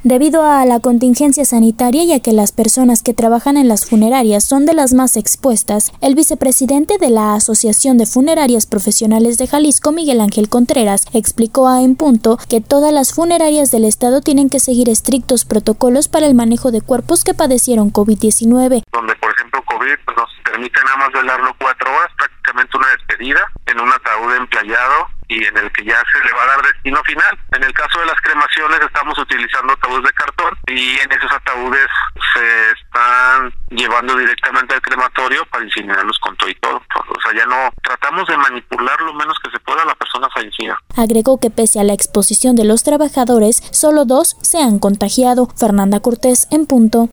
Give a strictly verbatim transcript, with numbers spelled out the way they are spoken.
Debido a la contingencia sanitaria y a que las personas que trabajan en las funerarias son de las más expuestas, el vicepresidente de la Asociación de Funerarias Profesionales de Jalisco, Miguel Ángel Contreras, explicó a En Punto que todas las funerarias del estado tienen que seguir estrictos protocolos para el manejo de cuerpos que padecieron COVID diecinueve. Donde, por ejemplo, COVID pues, nos permite nada más velarlo cuatro horas, prácticamente una despedida, en un ataúd emplayado y en el que ya se le va a dar destino final. En el caso de las cremaciones estamos utilizando ataúdes de cartón y en esos ataúdes se están llevando directamente al crematorio para incinerarlos con todo y todo. O sea, ya no tratamos de manipular lo menos que se pueda a la persona fallecida. Agregó que pese a la exposición de los trabajadores, solo dos se han contagiado. Fernanda Cortés, En Punto.